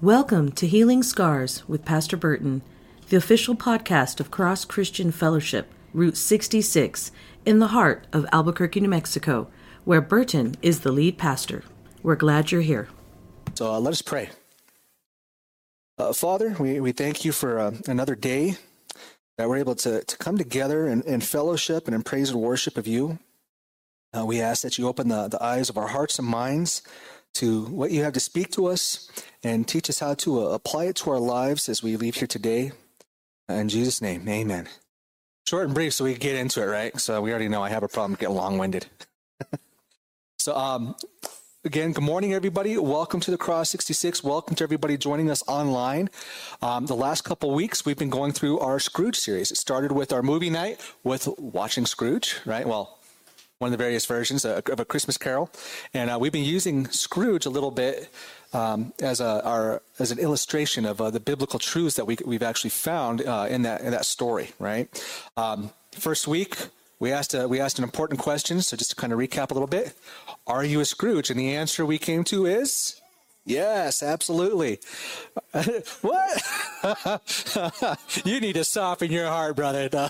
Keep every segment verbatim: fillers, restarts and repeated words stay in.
Welcome to Healing Scars with Pastor Burton, the official podcast of Cross Christian Fellowship, Route sixty-six, in the heart of Albuquerque, New Mexico, where Burton is the lead pastor. We're glad you're here. So uh, let us pray. Uh, Father, we, we thank you for uh, another day that we're able to, to come together in, in fellowship and in praise and worship of you. Uh, we ask that you open the, the eyes of our hearts and minds to what you have to speak to us and teach us how to uh, apply it to our lives as we leave here today. Uh, in Jesus' name, amen. Short and brief so we can get into it, right? So we already know I have a problem getting long-winded. so, um, again, good morning, everybody. Welcome to the Cross sixty-six. Welcome to everybody joining us online. Um, the last couple weeks, we've been going through our Scrooge series. It started with our movie night with watching Scrooge, right? Well, one of the various versions of A Christmas Carol. And uh, we've been using Scrooge a little bit um, as a our as an illustration of uh, the biblical truths that we, we've actually found uh, in that in that story, right? Um, first week, we asked a, we asked an important question, so just to kind of recap a little bit. Are you a Scrooge? And the answer we came to is yes, absolutely. What? You need to soften your heart, brother.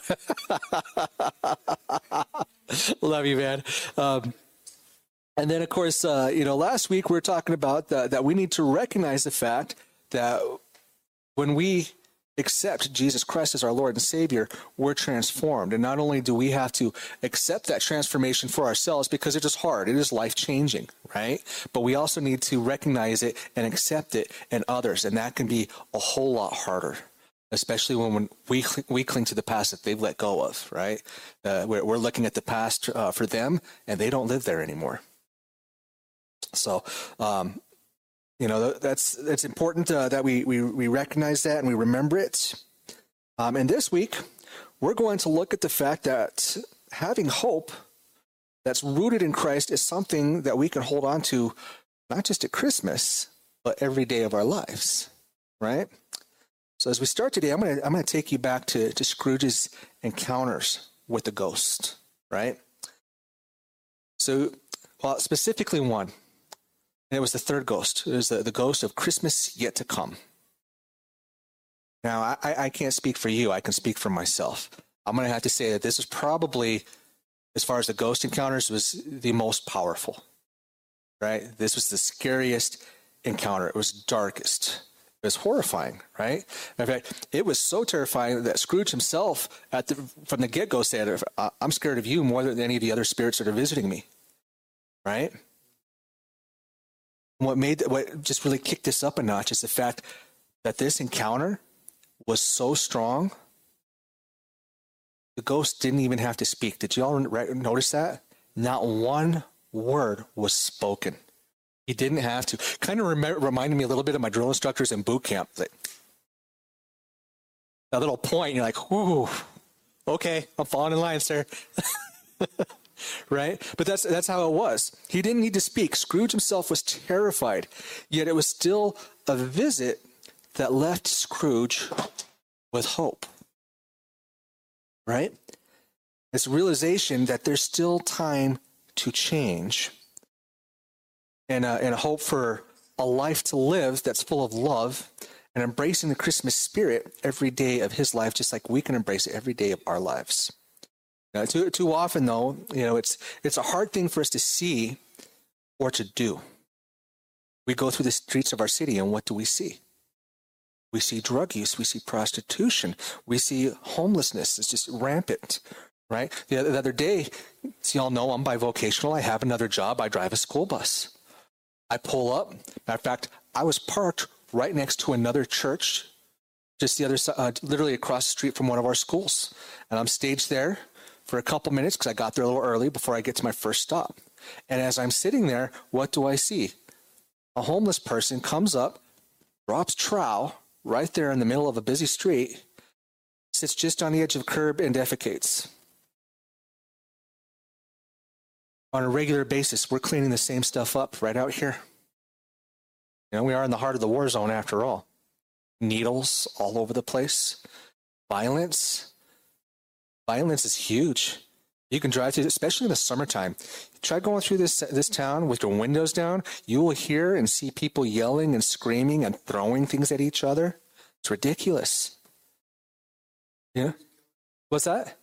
Love you, man. Um, and then, of course, uh, you know, last week we were talking about the, that we need to recognize the fact that when we accept Jesus Christ as our Lord and Savior, we're transformed. And not only do we have to accept that transformation for ourselves, because it is hard, it is life-changing, right? But we also need to recognize it and accept it in others. And that can be a whole lot harder, especially when, when we we cling to the past that they've let go of, right? Uh, we're, we're looking at the past uh, for them, and they don't live there anymore. So, um, you know, that's that's important uh, that we, we we recognize that and we remember it. Um, and this week, we're going to look at the fact that having hope that's rooted in Christ is something that we can hold on to, not just at Christmas, but every day of our lives, right? So as we start today, I'm going to I'm going to take you back to, to Scrooge's encounters with the ghost, right? So, well, specifically one, and it was the third ghost. It was the, the ghost of Christmas yet to come. Now, I, I can't speak for you. I can speak for myself. I'm going to have to say that this is probably, as far as the ghost encounters, was the most powerful, right? This was the scariest encounter. It was darkest. It was horrifying, right? In fact, it was so terrifying that Scrooge himself, at the, from the get-go, said, I'm scared of you more than any of the other spirits that are visiting me, right? What made, what just really kicked this up a notch is the fact that this encounter was so strong, the ghost didn't even have to speak. Did you all notice that? Not one word was spoken. He didn't have to. Kind of rem- reminded me a little bit of my drill instructors in boot camp. Like, that little point, you're like, "Ooh, okay, I'm falling in line, sir." Right? But that's that's how it was. He didn't need to speak. Scrooge himself was terrified, yet it was still a visit that left Scrooge with hope. Right? This realization that there's still time to change. And, uh, and a hope for a life to live that's full of love and embracing the Christmas spirit every day of his life, just like we can embrace it every day of our lives. Now, too, too often, though, you know, it's it's a hard thing for us to see or to do. We go through the streets of our city, and what do we see? We see drug use. We see prostitution. We see homelessness. It's just rampant, right? The, the other day, as you all know, I'm bivocational. I have another job. I drive a school bus. I pull up. Matter of fact, I was parked right next to another church, just the other side, uh, literally across the street from one of our schools. And I'm staged there for a couple minutes because I got there a little early before I get to my first stop. And as I'm sitting there, what do I see? A homeless person comes up, drops trowel right there in the middle of a busy street, sits just on the edge of the curb and defecates. On a regular basis, we're cleaning the same stuff up right out here. You know, we are in the heart of the war zone after all. Needles all over the place. Violence. Violence is huge. You can drive through, especially in the summertime. Try going through this this town with your windows down. You will hear and see people yelling and screaming and throwing things at each other. It's ridiculous. Yeah. What's that?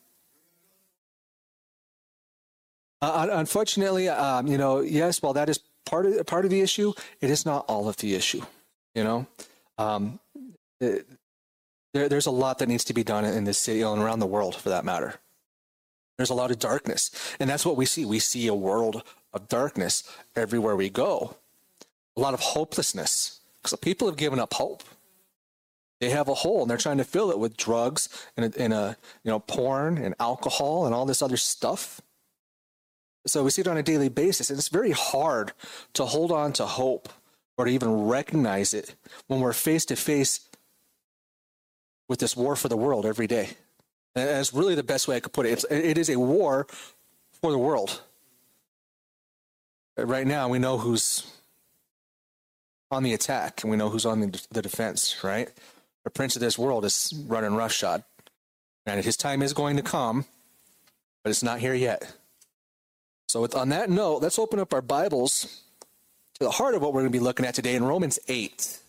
Uh, unfortunately, um, you know, yes, while that is part of part of the issue, it is not all of the issue. You know, um, it, there, there's a lot that needs to be done in this city and around the world, for that matter. There's a lot of darkness, and that's what we see. We see a world of darkness everywhere we go. A lot of hopelessness, because people have given up hope. They have a hole, and they're trying to fill it with drugs and, and a, you know, porn and alcohol and all this other stuff. So we see it on a daily basis, and it's very hard to hold on to hope or to even recognize it when we're face to face with this war for the world every day. And that's really the best way I could put it. It's, it is a war for the world. Right now, we know who's on the attack, and we know who's on the, the defense, right? The prince of this world is running roughshod. And his time is going to come, but it's not here yet. So with, on that note, let's open up our Bibles to the heart of what we're going to be looking at today in Romans eight.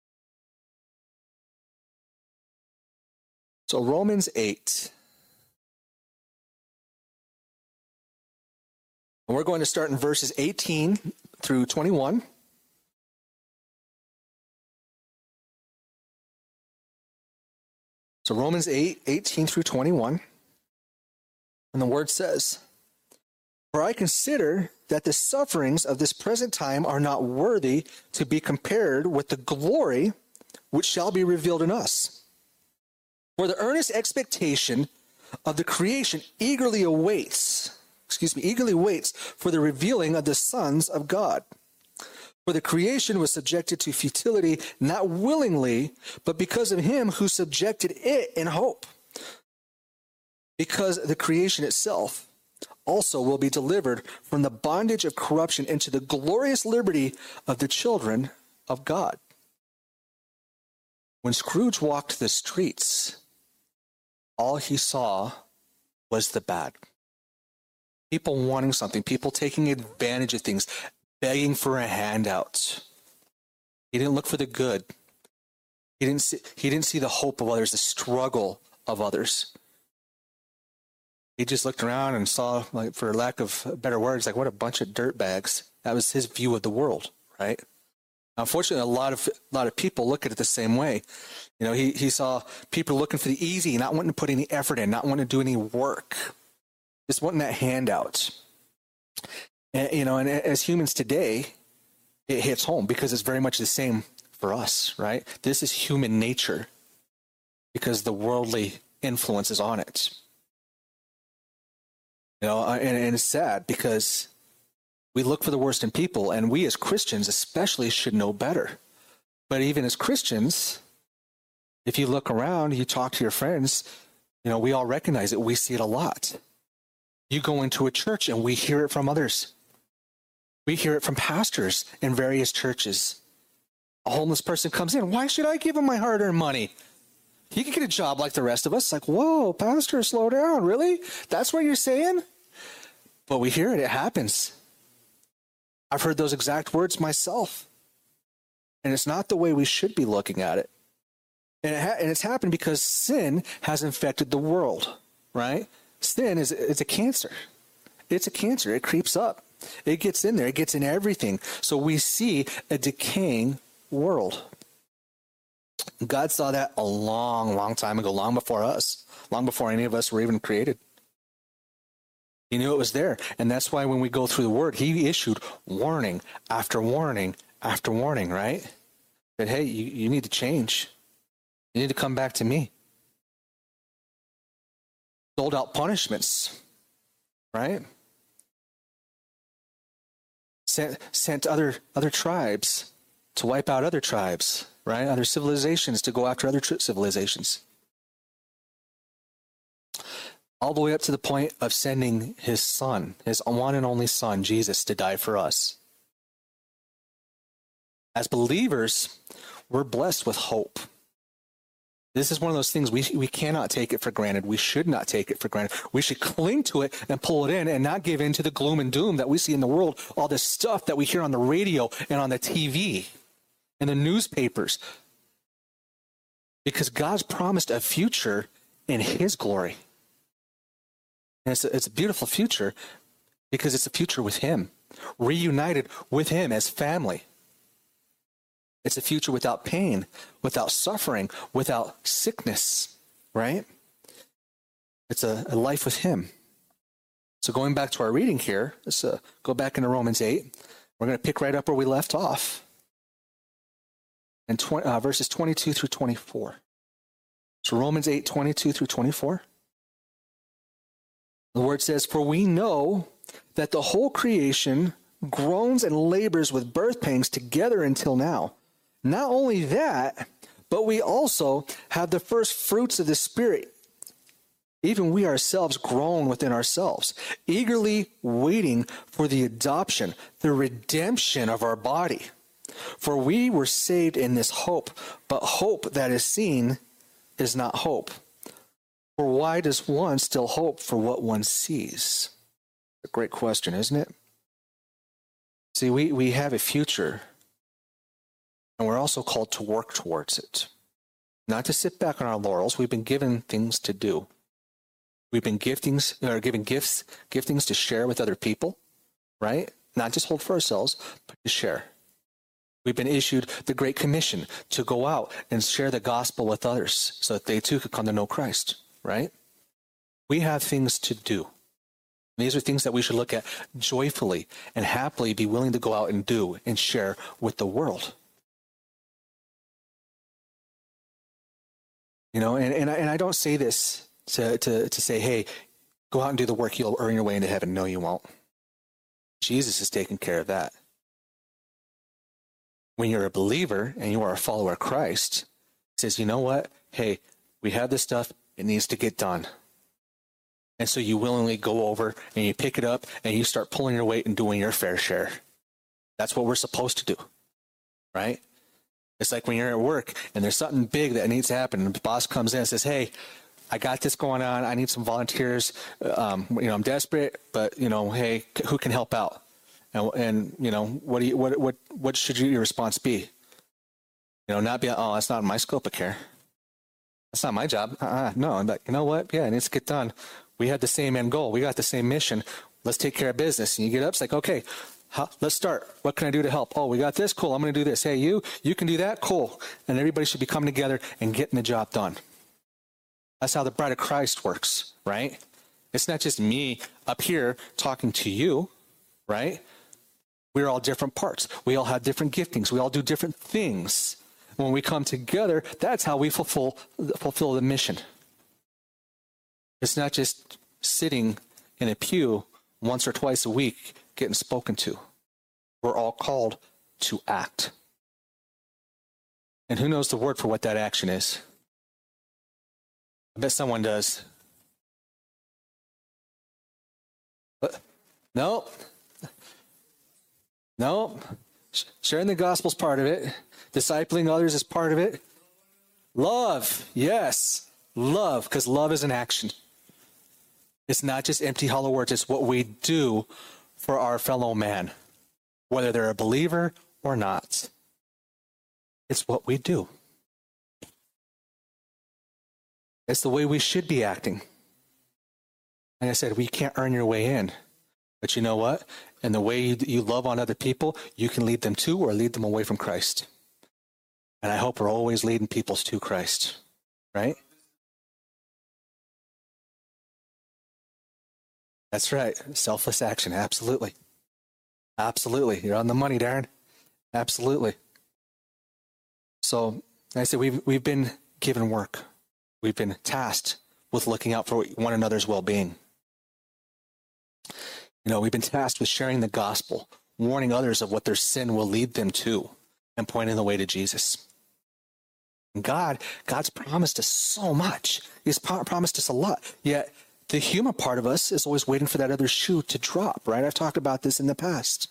So Romans eight. And we're going to start in verses eighteen through twenty-one. So Romans eight, eighteen through twenty-one. And the word says, "For I consider that the sufferings of this present time are not worthy to be compared with the glory which shall be revealed in us. For the earnest expectation of the creation eagerly awaits, excuse me, eagerly waits for the revealing of the sons of God. For the creation was subjected to futility, not willingly, but because of him who subjected it in hope. Because the creation itself also will be delivered from the bondage of corruption into the glorious liberty of the children of God." When Scrooge walked the streets, all he saw was the bad. People wanting something, people taking advantage of things, begging for a handout. He didn't look for the good. He didn't see, he didn't see the hope of others, the struggle of others. He just looked around and saw, like, for lack of better words, like, what a bunch of dirtbags. That was his view of the world, right? Unfortunately, a lot of a lot of people look at it the same way. You know, he, he saw people looking for the easy, not wanting to put any effort in, not wanting to do any work, just wanting that handout. And, you know, and as humans today, it hits home because it's very much the same for us, right? This is human nature because the worldly influence is on it. You know, and, and it's sad because we look for the worst in people, and we as Christians especially should know better. But even as Christians, if you look around, you talk to your friends, you know, we all recognize it. We see it a lot. You go into a church and we hear it from others. We hear it from pastors in various churches. A homeless person comes in. Why should I give him my hard-earned money? He can get a job like the rest of us. Like, whoa, pastor, slow down. Really? That's what you're saying? But we hear it. It happens. I've heard those exact words myself. And it's not the way we should be looking at it. And, it ha- and it's happened because sin has infected the world, right? Sin is it's a cancer. It's a cancer. It creeps up. It gets in there. It gets in everything. So we see a decaying world. God saw that a long, long time ago, long before us, long before any of us were even created. He knew it was there. And that's why when we go through the word, he issued warning after warning after warning, right? That, hey, you, you need to change. You need to come back to me. Doled out punishments, right? Sent, sent other, other tribes to wipe out other tribes, right? Other civilizations to go after other tri- civilizations. All the way up to the point of sending his son, his one and only son, Jesus, to die for us. As believers, we're blessed with hope. This is one of those things we we cannot take it for granted. We should not take it for granted. We should cling to it and pull it in and not give in to the gloom and doom that we see in the world, all this stuff that we hear on the radio and on the T V and the newspapers. Because God's promised a future in his glory. And it's a, it's a beautiful future because it's a future with him, reunited with him as family. It's a future without pain, without suffering, without sickness, right? It's a, a life with him. So going back to our reading here, let's uh, go back into Romans eight. We're going to pick right up where we left off. And tw- uh, verses twenty-two through twenty-four. So Romans eight, twenty-two through twenty-four. The word says, "For we know that the whole creation groans and labors with birth pangs together until now. Not only that, but we also have the first fruits of the Spirit. Even we ourselves groan within ourselves, eagerly waiting for the adoption, the redemption of our body. For we were saved in this hope, but hope that is seen is not hope. For why does one still hope for what one sees?" A great question, isn't it? See, we, we have a future, and we're also called to work towards it. Not to sit back on our laurels. We've been given things to do. We've been giftings, or given gifts, giftings to share with other people, right? Not just hold for ourselves, but to share. We've been issued the Great Commission to go out and share the gospel with others so that they too could come to know Christ, right? We have things to do. These are things that we should look at joyfully and happily be willing to go out and do and share with the world. You know, and, and, I, and I don't say this to, to, to say, hey, go out and do the work, you'll earn your way into heaven. No, you won't. Jesus is taking care of that. When you're a believer and you are a follower of Christ, he says, you know what? Hey, we have this stuff. It needs to get done. And so you willingly go over and you pick it up and you start pulling your weight and doing your fair share. That's what we're supposed to do, right? It's like when you're at work and there's something big that needs to happen and the boss comes in and says, hey, I got this going on. I need some volunteers. Um, you know, I'm desperate, but, you know, hey, who can help out? And, and you know, what do you, what, what, what should your response be? You know, not be, oh, that's not my scope of care. That's not my job. Uh-uh. No, I'm like, you know what? Yeah, it needs to get done. We had the same end goal. We got the same mission. Let's take care of business. And you get up, it's like, okay, how, let's start. What can I do to help? Oh, we got this? Cool. I'm going to do this. Hey, you, you can do that? Cool. And everybody should be coming together and getting the job done. That's how the bride of Christ works, right? It's not just me up here talking to you, right? We're all different parts. We all have different giftings. We all do different things. When we come together, that's how we fulfill, fulfill the mission. It's not just sitting in a pew once or twice a week getting spoken to. We're all called to act. And who knows the word for what that action is? I bet someone does. But, no. No. Sharing the gospel is part of it. Discipling others is part of it. Love. Yes. Love, because love is an action. It's not just empty, hollow words. It's what we do for our fellow man, whether they're a believer or not. It's what we do. It's the way we should be acting. Like I said, we can't earn your way in. But you know what? And the way you, you love on other people, you can lead them to or lead them away from Christ. And I hope we're always leading people to Christ. Right? That's right. Selfless action. Absolutely. Absolutely. You're on the money, Darren. Absolutely. So, like I said, we've, we've been given work. We've been tasked with looking out for one another's well-being. You know, we've been tasked with sharing the gospel, warning others of what their sin will lead them to, and pointing the way to Jesus. And God, God's promised us so much. He's promised us a lot. Yet, the human part of us is always waiting for that other shoe to drop, right? I've talked about this in the past.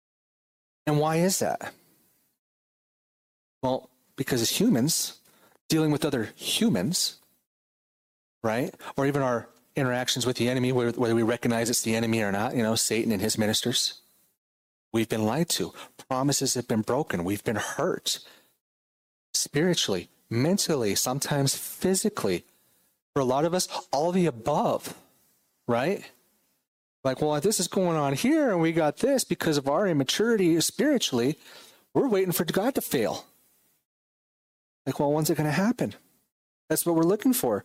And why is that? Well, because as humans, dealing with other humans, right? Or even our interactions with the enemy, whether we recognize it's the enemy or not, you know, Satan and his ministers. We've been lied to. Promises have been broken. We've been hurt spiritually, mentally, sometimes physically. For a lot of us, all the above, right? Like, well, if this is going on here and we got this because of our immaturity spiritually, we're waiting for God to fail. Like, well, when's it going to happen? That's what we're looking for.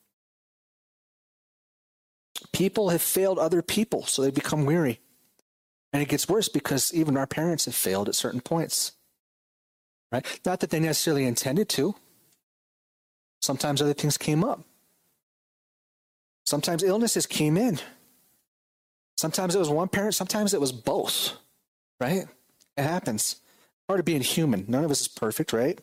People have failed other people, so they become weary. And it gets worse because even our parents have failed at certain points, right? Not that they necessarily intended to. Sometimes other things came up. Sometimes illnesses came in. Sometimes it was one parent, sometimes it was both, right? It happens. Part of being human. None of us is perfect, right?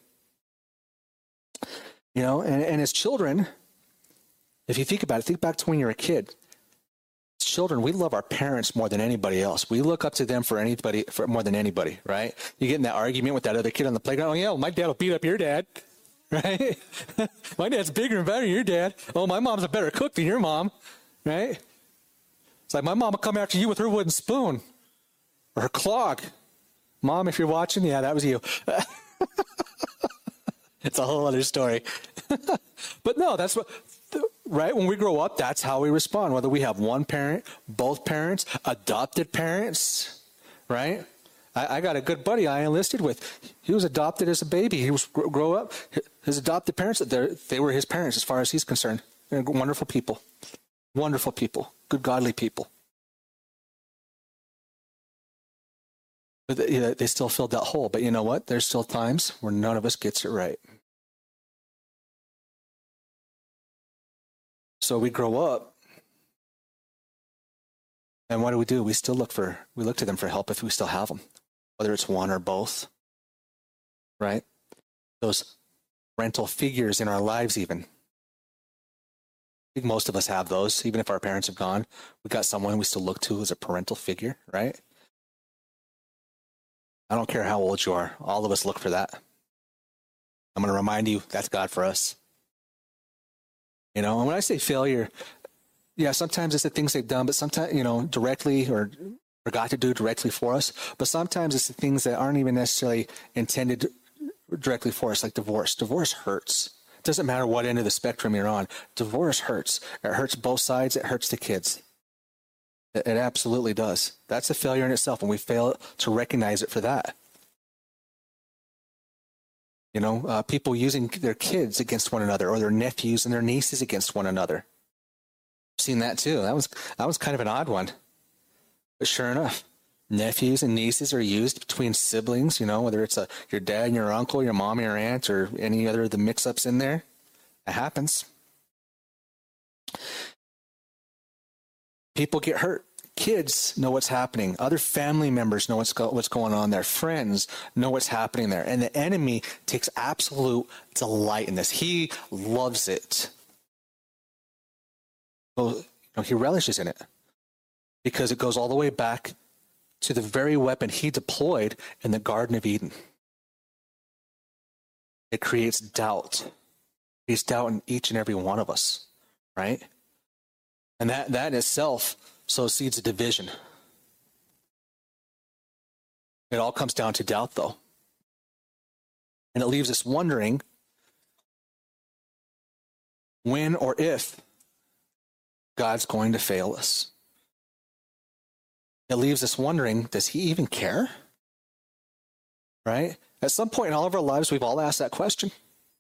You know, and, and as children, if you think about it, think back to when you were a kid. As children, we love our parents more than anybody else. We look up to them for anybody, for more than anybody, right? You get in that argument with that other kid on the playground. Oh, yeah, well, my dad will beat up your dad, right? My dad's bigger and better than your dad. Oh, my mom's a better cook than your mom, right? It's like my mom will come after you with her wooden spoon or her clog. Mom, if you're watching, yeah, that was you. It's a whole other story. But no, that's what, right? When we grow up, that's how we respond. Whether we have one parent, both parents, adopted parents, right? I, I got a good buddy I enlisted with. He was adopted as a baby. He was grow up. His adopted parents, they were his parents as far as he's concerned. They're wonderful people. Wonderful people. Good, godly people. But they, you know, they still filled that hole. But you know what? There's still times where none of us gets it right. So we grow up. And what do we do? We still look for, we look to them for help if we still have them. Whether it's one or both. Right? Those parental figures in our lives even. I think most of us have those. Even if our parents have gone, we got someone we still look to as a parental figure, right? I don't care how old you are. All of us look for that. I'm going to remind you, that's God for us. You know, and when I say failure, yeah, sometimes it's the things they've done, but sometimes, you know, directly or forgot to do directly for us. But sometimes it's the things that aren't even necessarily intended directly for us, like divorce. Divorce hurts. It doesn't matter what end of the spectrum you're on. Divorce hurts. It hurts both sides. It hurts the kids. It, it absolutely does. That's a failure in itself, and we fail to recognize it for that. You know, uh, people using their kids against one another, or their nephews and their nieces against one another. I've seen that too. That was that was kind of an odd one. But sure enough, nephews and nieces are used between siblings, you know, whether it's a, your dad and your uncle, your mom and your aunt, or any other of the mix-ups in there. It happens. People get hurt. Kids know what's happening. Other family members know what's, go, what's going on there. Friends know what's happening there. And the enemy takes absolute delight in this. He loves it. Well, you know, he relishes in it because it goes all the way back to the very weapon he deployed in the Garden of Eden. It creates doubt. He's doubt in each and every one of us, right? And that, that in itself sows seeds of division. It all comes down to doubt, though. And it leaves us wondering when or if God's going to fail us. It leaves us wondering, does he even care? Right? At some point in all of our lives, we've all asked that question.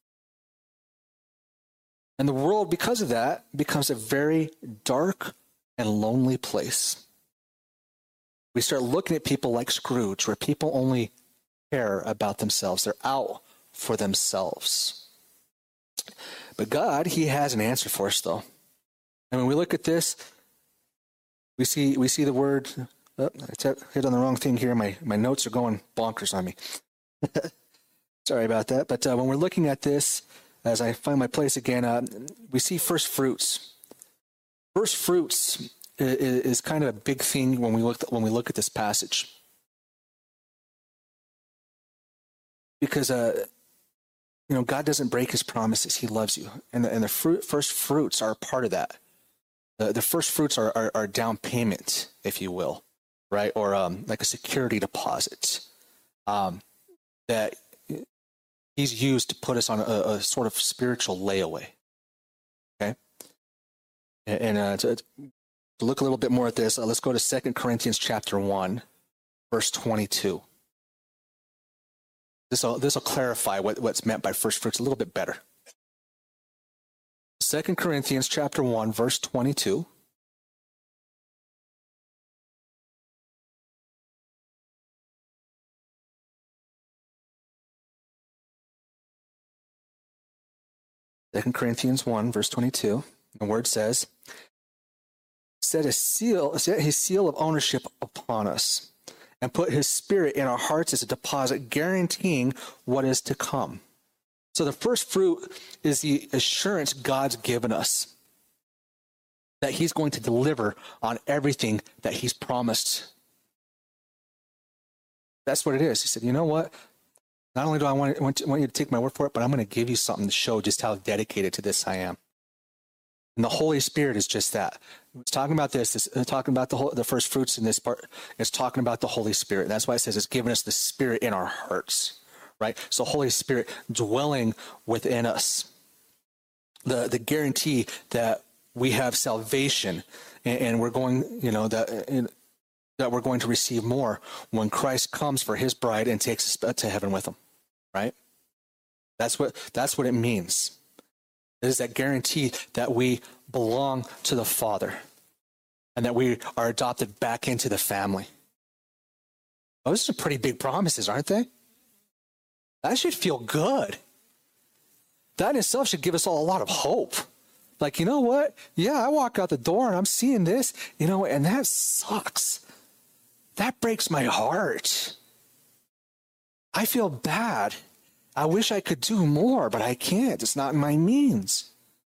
And the world, because of that, becomes a very dark and lonely place. We start looking at people like Scrooge, where people only care about themselves. They're out for themselves. But God, he has an answer for us, though. And when we look at this, we see we see the word. Oh, I hit on the wrong thing here. My, my notes are going bonkers on me. Sorry about that. But uh, when we're looking at this, as I find my place again, uh, we see first fruits. First fruits is, is kind of a big thing when we look when we look at this passage, because uh, you know, God doesn't break his promises. He loves you. And the, and the fruit, first fruits are a part of that. The, the first fruits are, are, are down payment, if you will, right? Or um, like a security deposit um, that he's used to put us on a, a sort of spiritual layaway. Okay? And, and uh, to, to look a little bit more at this, uh, let's go to Second Corinthians chapter one, verse twenty-two. This will this will clarify what, what's meant by first fruits a little bit better. Second Corinthians chapter one, verse twenty-two. Second Corinthians one, verse twenty-two. The word says, set a seal, set his seal of ownership upon us, and put his spirit in our hearts as a deposit, guaranteeing what is to come. So the first fruit is the assurance God's given us that he's going to deliver on everything that he's promised. That's what it is. He said, you know what? Not only do I want, want, want you to take my word for it, but I'm going to give you something to show just how dedicated to this I am. And the Holy Spirit is just that. It's talking about this, this uh, talking about the whole, the first fruits in this part. It's talking about the Holy Spirit. That's why it says it's given us the Spirit in our hearts, right? So Holy Spirit dwelling within us. The the guarantee that we have salvation, and, and we're going, you know, that in, that we're going to receive more when Christ comes for his bride and takes us to heaven with him, right? That's what that's what it means. It is that guarantee that we belong to the Father and that we are adopted back into the family. Those are pretty big promises, aren't they? That should feel good. That in itself should give us all a lot of hope. Like, you know what? Yeah, I walk out the door and I'm seeing this, you know, and that sucks. That breaks my heart. I feel bad. I wish I could do more, but I can't. It's not in my means.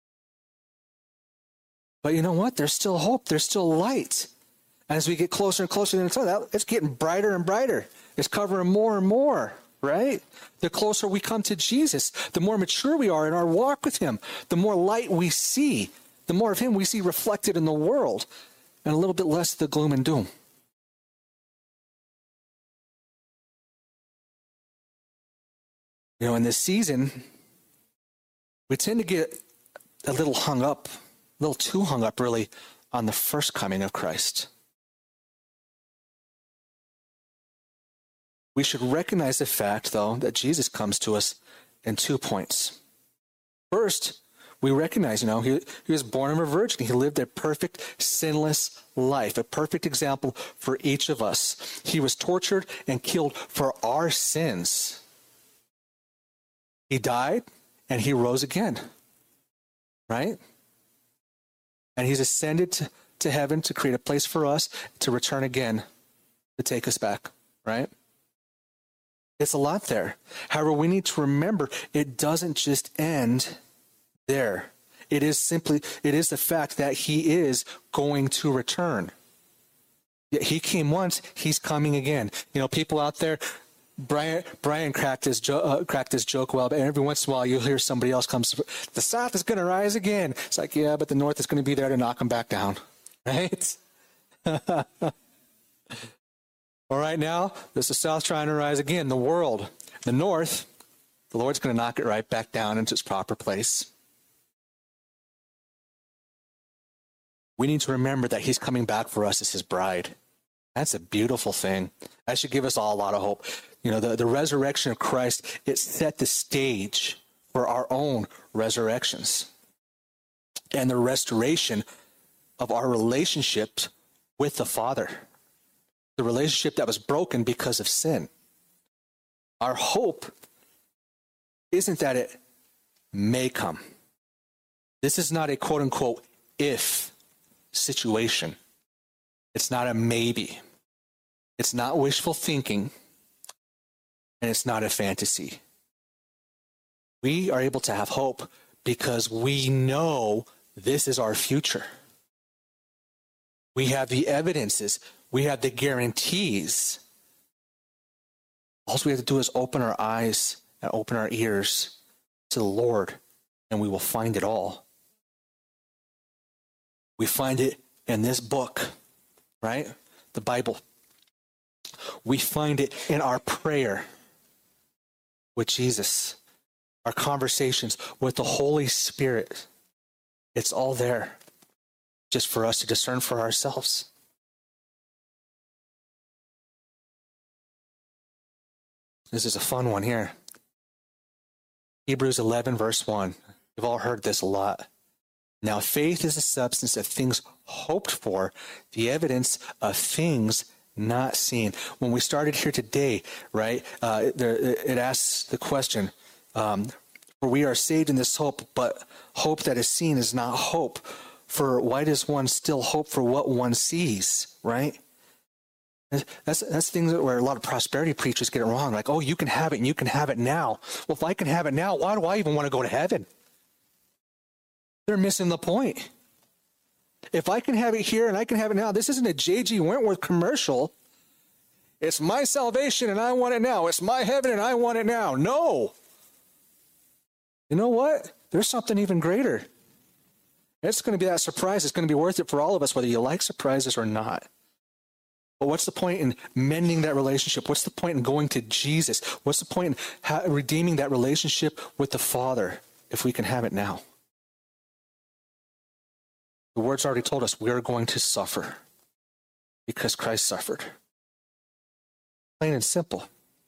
But you know what? There's still hope. There's still light. And as we get closer and closer to the sun, it's getting brighter and brighter. It's covering more and more, right? The closer we come to Jesus, the more mature we are in our walk with him, the more light we see, the more of him we see reflected in the world, and a little bit less of the gloom and doom. You know, in this season, we tend to get a little hung up, a little too hung up, really, on the first coming of Christ. We should recognize the fact, though, that Jesus comes to us in two points. First, we recognize, you know, he, he was born of a virgin. He lived a perfect, sinless life, a perfect example for each of us. He was tortured and killed for our sins. He died and he rose again, right? And he's ascended to, to heaven to create a place for us to return again, to take us back, right? It's a lot there. However, we need to remember it doesn't just end there. It is simply, it is the fact that he is going to return. He came once, he's coming again. You know, people out there, Brian Brian cracked his, jo- uh, cracked his joke well, but every once in a while you'll hear somebody else comes, the South is going to rise again. It's like, yeah, but the North is going to be there to knock them back down, right? All right, now, there's the South trying to rise again, the world. The North, the Lord's going to knock it right back down into its proper place. We need to remember that he's coming back for us as his bride. That's a beautiful thing. That should give us all a lot of hope. You know, the, the resurrection of Christ, it set the stage for our own resurrections and the restoration of our relationship with the Father, the relationship that was broken because of sin. Our hope isn't that it may come. This is not a quote-unquote if situation. It's not a maybe. It's not wishful thinking, and it's not a fantasy. We are able to have hope because we know this is our future. We have the evidences. We have the guarantees. All we have to do is open our eyes and open our ears to the Lord, and we will find it all. We find it in this book, right? The Bible. We find it in our prayer with Jesus, our conversations with the Holy Spirit. It's all there just for us to discern for ourselves. This is a fun one here. Hebrews eleven, verse one. You've all heard this a lot. Now, faith is the substance of things hoped for, the evidence of things not seen. When we started here today, right, uh, there, it asks the question, um, for we are saved in this hope, but hope that is seen is not hope. For why does one still hope for what one sees, right? That's that's things where a lot of prosperity preachers get it wrong. Like, oh, you can have it and you can have it now. Well, if I can have it now, why do I even want to go to heaven? They're missing the point. If I can have it here and I can have it now, this isn't a J G Wentworth commercial. It's my salvation and I want it now. It's my heaven and I want it now. No. You know what? There's something even greater. It's going to be that surprise. It's going to be worth it for all of us, whether you like surprises or not. But what's the point in mending that relationship? What's the point in going to Jesus? What's the point in ha- redeeming that relationship with the Father if we can have it now? The Word's already told us we're going to suffer because Christ suffered. Plain and simple.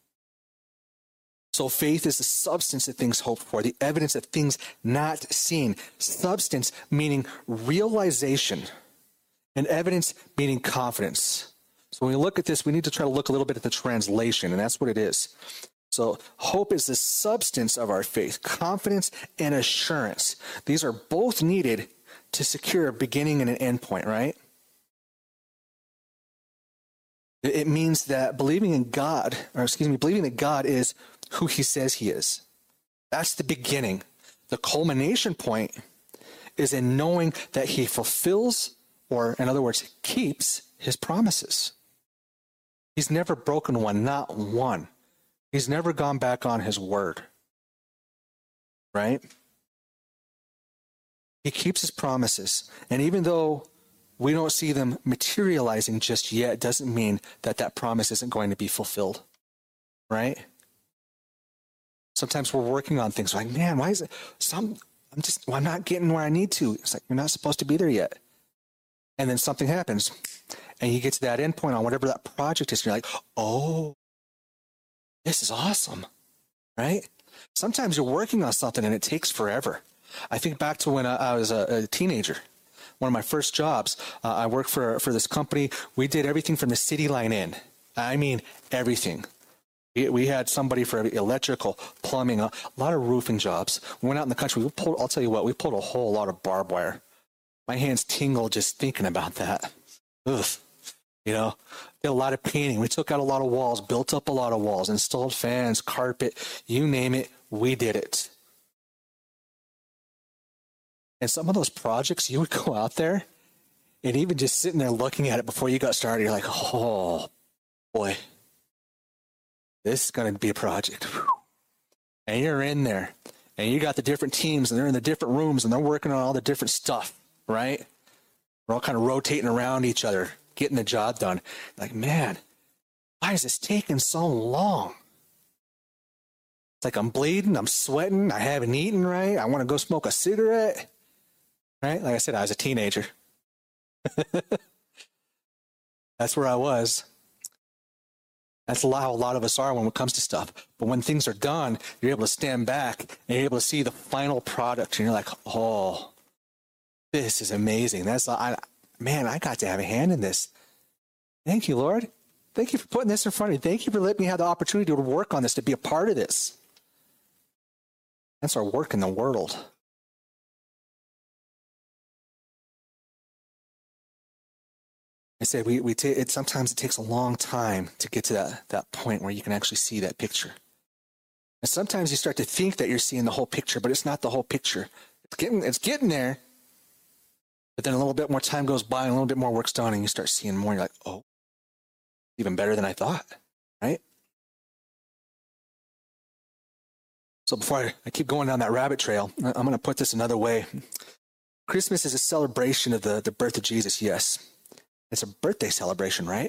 So faith is the substance of things hoped for, the evidence of things not seen. Substance meaning realization, and evidence meaning confidence. So when we look at this, we need to try to look a little bit at the translation, and that's what it is. So hope is the substance of our faith, confidence and assurance. These are both needed to secure a beginning and an end point, right? It means that believing in God, or excuse me, believing that God is who he says he is. That's the beginning. The culmination point is in knowing that he fulfills, or in other words, keeps his promises. He's never broken one, not one. He's never gone back on his word, right? He keeps his promises. And even though we don't see them materializing just yet, doesn't mean that that promise isn't going to be fulfilled, right? Sometimes we're working on things like, man, why is it some, I'm just, well, I'm not getting where I need to. It's like, you're not supposed to be there yet. And then something happens and you get to that end point on whatever that project is. And you're like, oh, this is awesome, right? Sometimes you're working on something and it takes forever. I think back to when I was a, a teenager. One of my first jobs, uh, I worked for for this company. We did everything from the city line in. I mean, everything. We, we had somebody for electrical, plumbing, a lot of roofing jobs. We went out in the country. We pulled, I'll tell you what, we pulled a whole lot of barbed wire. My hands tingle just thinking about that. Ugh. You know, did a lot of painting. We took out a lot of walls, built up a lot of walls, installed fans, carpet, you name it, we did it. And some of those projects, you would go out there and even just sitting there looking at it before you got started, you're like, oh, boy, this is going to be a project. And you're in there and you got the different teams and they're in the different rooms and they're working on all the different stuff, right? We're all kind of rotating around each other, getting the job done. Like, man, why is this taking so long? It's like I'm bleeding, I'm sweating, I haven't eaten right, I want to go smoke a cigarette. Right? Like I said, I was a teenager. That's where I was. That's how a lot of us are when it comes to stuff. But when things are done, you're able to stand back and you're able to see the final product. And you're like, oh, this is amazing. That's, I, man, I got to have a hand in this. Thank you, Lord. Thank you for putting this in front of me. Thank you for letting me have the opportunity to work on this, to be a part of this. That's our work in the world. I said we we take it. Sometimes it takes a long time to get to that that point where you can actually see that picture. And sometimes you start to think that you're seeing the whole picture, but it's not the whole picture. It's getting it's getting there. But then a little bit more time goes by, and a little bit more work's done, and you start seeing more. You're like, oh, even better than I thought, right? So before I, I keep going down that rabbit trail, I'm going to put this another way. Christmas is a celebration of the, the birth of Jesus, yes. It's a birthday celebration, right?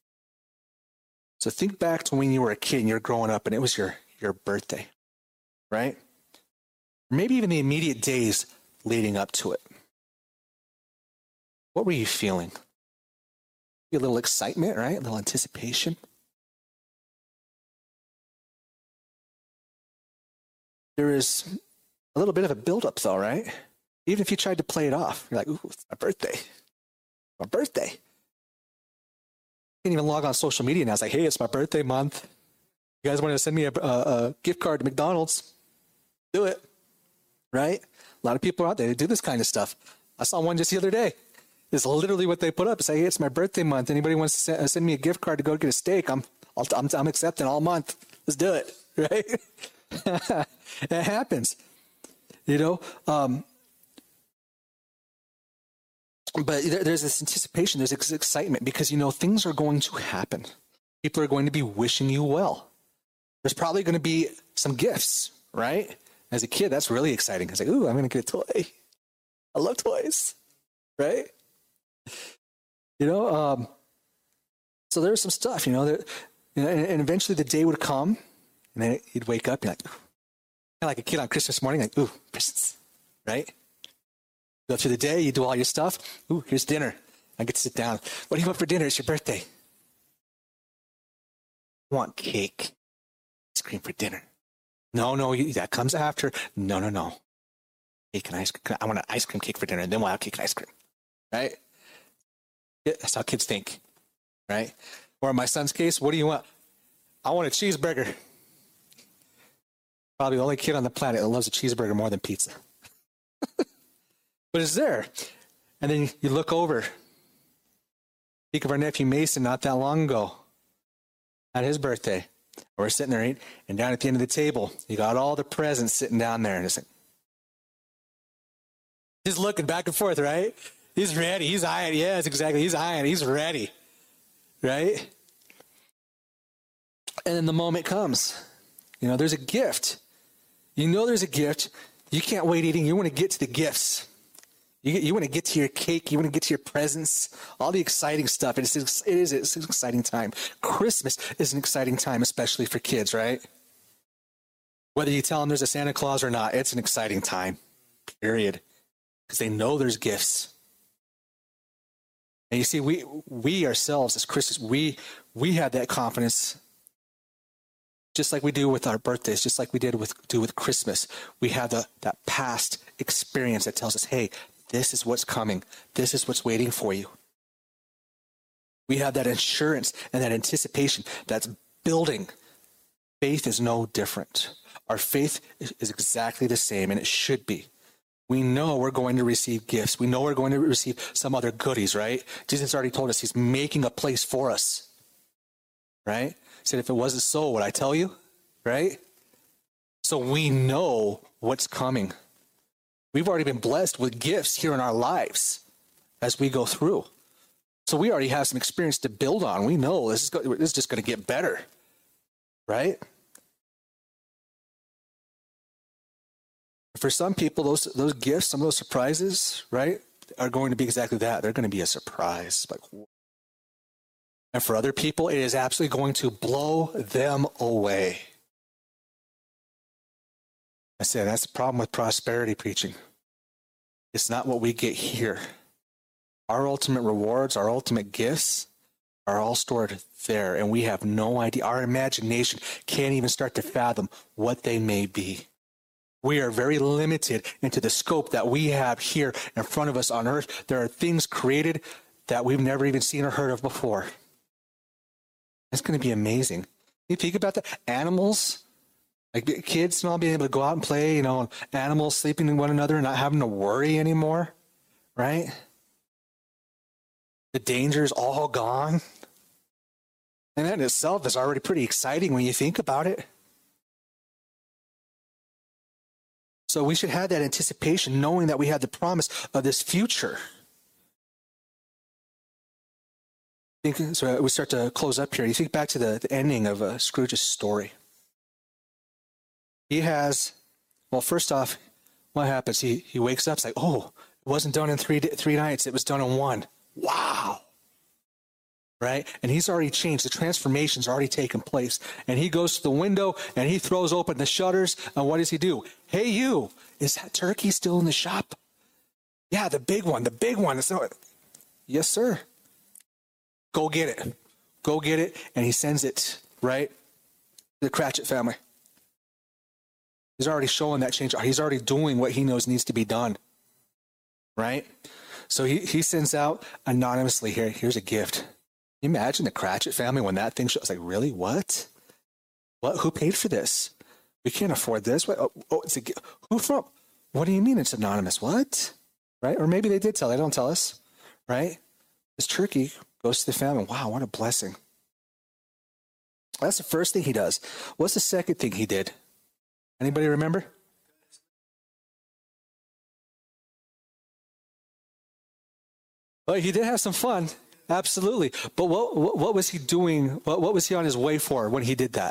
So think back to when you were a kid and you were growing up and it was your, your birthday, right? Maybe even the immediate days leading up to it. What were you feeling? A little excitement, right? A little anticipation. There is a little bit of a buildup, though, right? Even if you tried to play it off, you're like, ooh, it's my birthday. My birthday. You can't even log on social media now. It's like, hey, it's my birthday month. You guys want to send me a, a, a gift card to McDonald's? Do it, right? A lot of people are out there. They do this kind of stuff. I saw one just the other day. It's literally what they put up. It's like, hey, it's my birthday month. Anybody wants to send, send me a gift card to go get a steak? I'm, I'll, I'm, I'm accepting all month. Let's do it, right? It happens, you know. Um, but there, there's this anticipation, there's this excitement because, you know, things are going to happen. People are going to be wishing you well. There's probably going to be some gifts, right? As a kid, that's really exciting. It's like, ooh, I'm going to get a toy. I love toys, right? You know, um, so there's some stuff, you know, that, you know and, and eventually the day would come, and then you'd wake up, and you're like, kind of like a kid on Christmas morning, like, ooh, presents, right? Go through the day, you do all your stuff. Ooh, here's dinner. I get to sit down. What do you want for dinner? It's your birthday. I want cake, ice cream for dinner. No, no, you, that comes after. No, no, no. Cake and ice cream. I want an ice cream cake for dinner, and then we'll have cake and ice cream, right? That's how kids think, right? Or in my son's case, what do you want? I want a cheeseburger. Probably the only kid on the planet that loves a cheeseburger more than pizza. But it's there. And then you look over. Think of our nephew Mason not that long ago at his birthday. We're sitting there, and down at the end of the table, you got all the presents sitting down there. And it's like, just looking back and forth, right? He's ready. He's eyeing. Yes, exactly. He's eyeing. He's ready. Right? And then the moment comes. You know, there's a gift. You know there's a gift. You can't wait eating. You want to get to the gifts. You, you want to get to your cake. You want to get to your presents. All the exciting stuff. It is, it is it's an exciting time. Christmas is an exciting time, especially for kids, right? Whether you tell them there's a Santa Claus or not, it's an exciting time, period. Because they know there's gifts. And you see, we we ourselves as Christians, we we have that confidence, just like we do with our birthdays, just like we did with do with Christmas. We have the that past experience that tells us, hey, this is what's coming. This is what's waiting for you. We have that assurance and that anticipation that's building. Faith is no different. Our faith is exactly the same, and it should be. We know we're going to receive gifts. We know we're going to receive some other goodies, right? Jesus already told us he's making a place for us, right? He said, if it wasn't so, would I tell you, right? So we know what's coming. We've already been blessed with gifts here in our lives as we go through. So we already have some experience to build on. We know this is, go- this is just going to get better, right? For some people, those those gifts, some of those surprises, right, are going to be exactly that. They're going to be a surprise. Like, and for other people, it is absolutely going to blow them away. I said, that's the problem with prosperity preaching. It's not what we get here. Our ultimate rewards, our ultimate gifts are all stored there, and we have no idea. Our imagination can't even start to fathom what they may be. We are very limited into the scope that we have here in front of us on earth. There are things created that we've never even seen or heard of before. It's going to be amazing. You think about that. Animals, like kids and all being able to go out and play, you know, animals sleeping in one another and not having to worry anymore, right? The danger is all gone. And that in itself is already pretty exciting when you think about it. So we should have that anticipation, knowing that we have the promise of this future. Think, so we start to close up here. You think back to the, the ending of uh, Scrooge's story. He has, well, first off, what happens? He he wakes up, it's like, oh, it wasn't done in three three nights. It was done in one. Wow. Right? And he's already changed. The transformation's already taken place. And he goes to the window and he throws open the shutters. And what does he do? Hey, you, is that turkey still in the shop? Yeah, the big one, the big one. It's not, yes, sir. Go get it. Go get it. And he sends it, right? The Cratchit family. He's already showing that change. He's already doing what he knows needs to be done. Right? So he, he sends out anonymously, here, here's a gift. Can you imagine the Cratchit family when that thing shows? Like, really? What? What? Who paid for this? We can't afford this. What? Oh, oh, it's a gift. Who from? What do you mean it's anonymous? What? Right? Or maybe they did tell. They don't tell us. Right? This turkey goes to the family. Wow, what a blessing. That's the first thing he does. What's the second thing he did? Anybody remember? Well, he did have some fun. Absolutely. But what, what, what was he doing? What, what was he on his way for when he did that?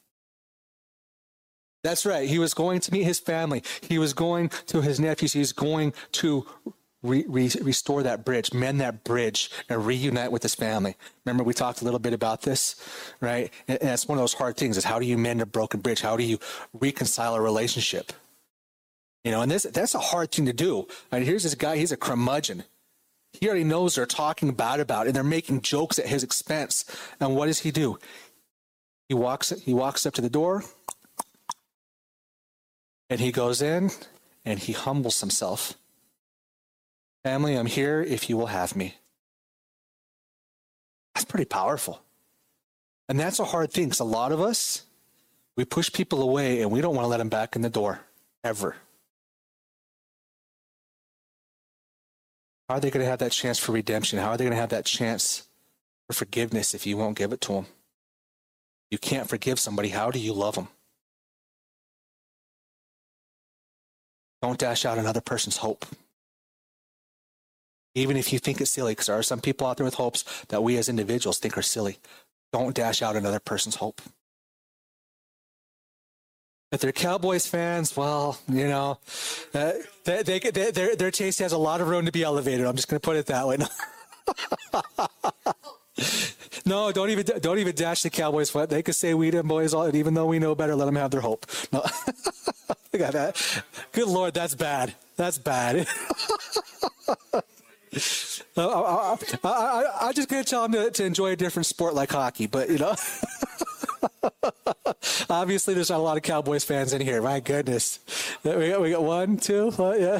That's right. He was going to meet his family. He was going to his nephews. He was going to re, re, restore that bridge, mend that bridge, and reunite with his family. Remember, we talked a little bit about this, right? And, and that's one of those hard things is how do you mend a broken bridge? How do you reconcile a relationship? You know, and this that's a hard thing to do. I mean, here's this guy. He's a curmudgeon. He already knows they're talking bad about it, and they're making jokes at his expense. And what does he do? He walks, he walks up to the door, and he goes in, and he humbles himself. Family, I'm here if you will have me. That's pretty powerful. And that's a hard thing, because a lot of us, we push people away, and we don't want to let them back in the door, ever. How are they going to have that chance for redemption? How are they going to have that chance for forgiveness if you won't give it to them? You can't forgive somebody. How do you love them? Don't dash out another person's hope. Even if you think it's silly, because there are some people out there with hopes that we as individuals think are silly. Don't dash out another person's hope. If they're Cowboys fans, well, you know, uh, they, they, they, their, their taste has a lot of room to be elevated. I'm just going to put it that way. No, don't even don't even dash the Cowboys foot. They could say we them boys, all, even though we know better, let them have their hope. No. I got that. Good Lord, that's bad. That's bad. I, I, I, I, I'm just going to tell them to, to enjoy a different sport like hockey, but, you know. Obviously, there's not a lot of Cowboys fans in here. My goodness. We got, we got one, two, uh, yeah.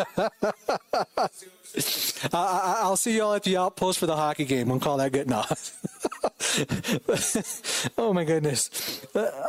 I, I'll see y'all at the outpost for the hockey game. We'll call that good enough. Oh, my goodness.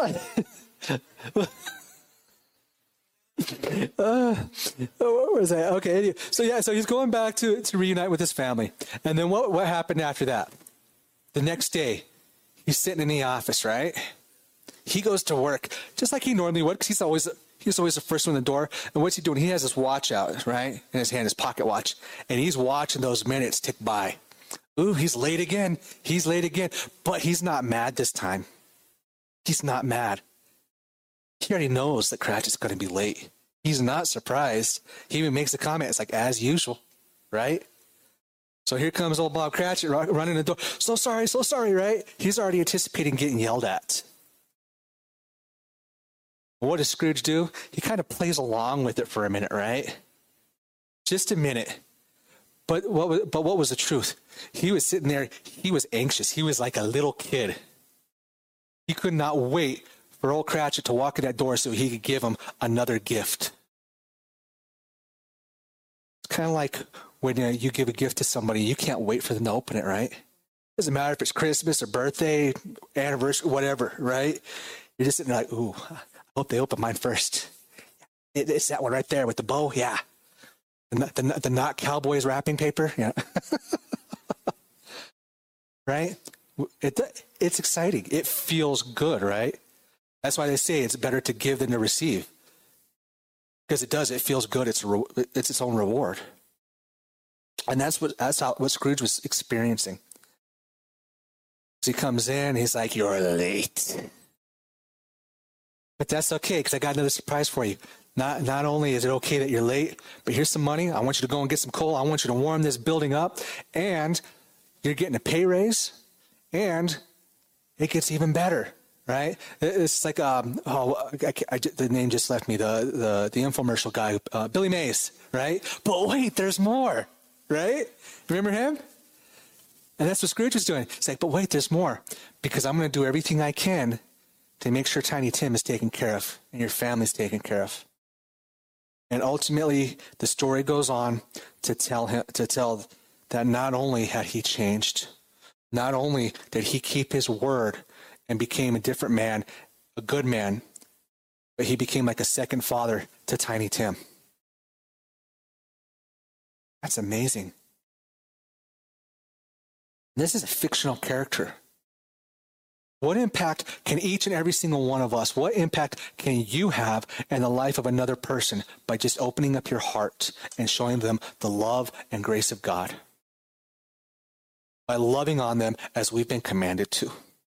Uh, what was that? Okay. So, yeah, so he's going back to, to reunite with his family. And then what, what happened after that? The next day, he's sitting in the office, right? He goes to work just like he normally would, because he's always he's always the first one in the door. And what's he doing? He has his watch out, right, in his hand, his pocket watch, and he's watching those minutes tick by. Ooh, he's late again. He's late again, but he's not mad this time. He's not mad. He already knows that Cratchit's going to be late. He's not surprised. He even makes a comment. It's like, as usual, right? So here comes old Bob Cratchit running the door. So sorry, so sorry, right? He's already anticipating getting yelled at. What does Scrooge do? He kind of plays along with it for a minute, right? Just a minute. But what was, but what was the truth? He was sitting there. He was anxious. He was like a little kid. He could not wait for old Cratchit to walk in that door so he could give him another gift. It's kind of like when uh, you give a gift to somebody, you can't wait for them to open it, right? Doesn't matter if it's Christmas or birthday, anniversary, whatever, right? You're just sitting there like, ooh, I hope they open mine first. It, it's that one right there with the bow, yeah. The, the, the not Cowboys wrapping paper, yeah. Right? It, it's exciting. It feels good, right? That's why they say it's better to give than to receive. Because it does. It feels good. It's a, it's its own reward. And that's what that's how, what Scrooge was experiencing. So he comes in. He's like, "You're late." But that's okay, because I got another surprise for you. Not not only is it okay that you're late, but here's some money. I want you to go and get some coal. I want you to warm this building up. And you're getting a pay raise. And it gets even better, right? It's like, um, oh, I, I, the name just left me, the the, the infomercial guy, uh, Billy Mays, right? But wait, there's more, right? Remember him? And that's what Scrooge was doing. It's like, but wait, there's more. Because I'm going to do everything I can to make sure Tiny Tim is taken care of and your family's taken care of. And ultimately, the story goes on to tell him to tell that not only had he changed, not only did he keep his word and became a different man, a good man, but he became like a second father to Tiny Tim. That's amazing. This is a fictional character. What impact can each and every single one of us, what impact can you have in the life of another person by just opening up your heart and showing them the love and grace of God? By loving on them as we've been commanded to.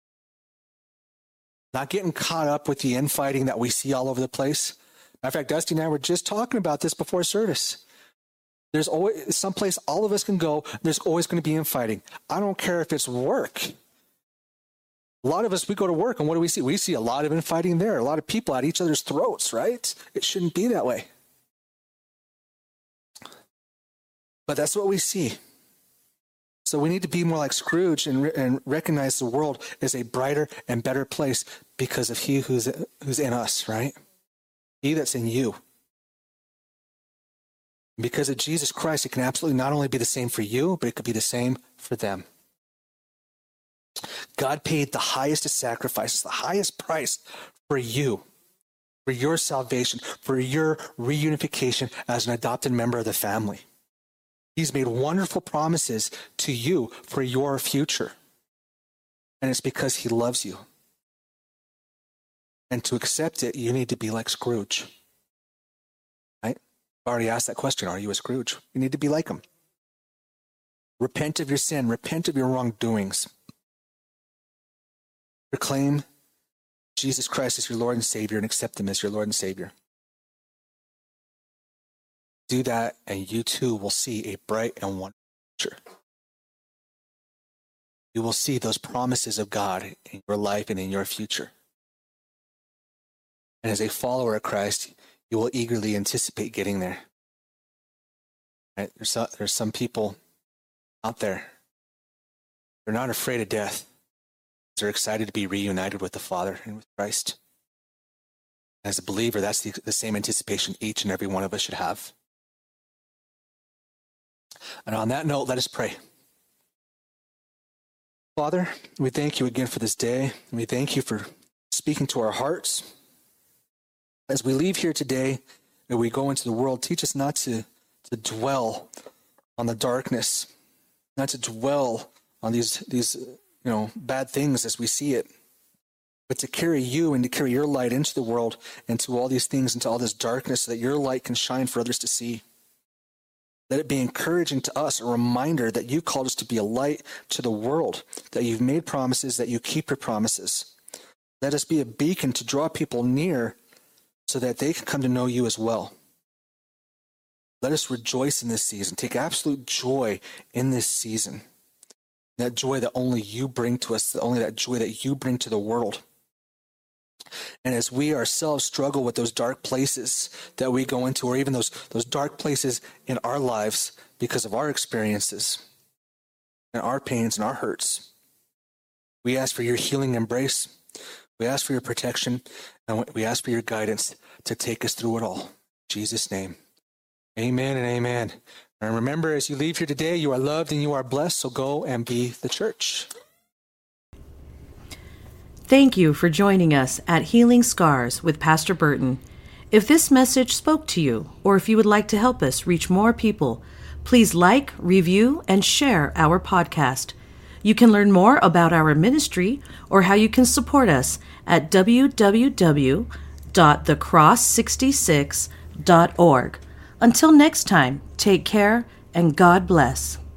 Not getting caught up with the infighting that we see all over the place. Matter of fact, Dusty and I were just talking about this before service. There's always someplace all of us can go. There's always going to be infighting. I don't care if it's work. A lot of us, we go to work, and what do we see? We see a lot of infighting there. A lot of people at each other's throats, right? It shouldn't be that way. But that's what we see. So we need to be more like Scrooge and, and recognize the world as a brighter and better place because of he who's, who's in us, right? He that's in you. Because of Jesus Christ, it can absolutely not only be the same for you, but it could be the same for them. God paid the highest of sacrifices, the highest price for you, for your salvation, for your reunification as an adopted member of the family. He's made wonderful promises to you for your future. And it's because he loves you. And to accept it, you need to be like Scrooge. Right? I already asked that question. Are you a Scrooge? You need to be like him. Repent of your sin. Repent of your wrongdoings. Proclaim Jesus Christ as your Lord and Savior and accept him as your Lord and Savior. Do that, and you too will see a bright and wonderful future. You will see those promises of God in your life and in your future. And as a follower of Christ, you will eagerly anticipate getting there. Right? There's, some, there's some people out there. They're not afraid of death. They're excited to be reunited with the Father and with Christ. As a believer, that's the, the same anticipation each and every one of us should have. And on that note, let us pray. Father, we thank you again for this day. We thank you for speaking to our hearts. As we leave here today and we go into the world, teach us not to, to dwell on the darkness, not to dwell on these, these you know, bad things as we see it, but to carry you and to carry your light into the world and to all these things, into all this darkness, so that your light can shine for others to see. Let it be encouraging to us, a reminder that you called us to be a light to the world, that you've made promises, that you keep your promises. Let us be a beacon to draw people near so that they can come to know you as well. Let us rejoice in this season. Take absolute joy in this season. That joy that only you bring to us, only that joy that you bring to the world. And as we ourselves struggle with those dark places that we go into, or even those, those dark places in our lives because of our experiences and our pains and our hurts, we ask for your healing embrace. We ask for your protection, and we ask for your guidance to take us through it all. In Jesus' name, amen and amen. And remember, as you leave here today, you are loved and you are blessed, so go and be the church. Thank you for joining us at Healing Scars with Pastor Burton. If this message spoke to you, or if you would like to help us reach more people, please like, review, and share our podcast. You can learn more about our ministry or how you can support us at w w w dot the cross sixty-six dot org. Until next time, take care and God bless.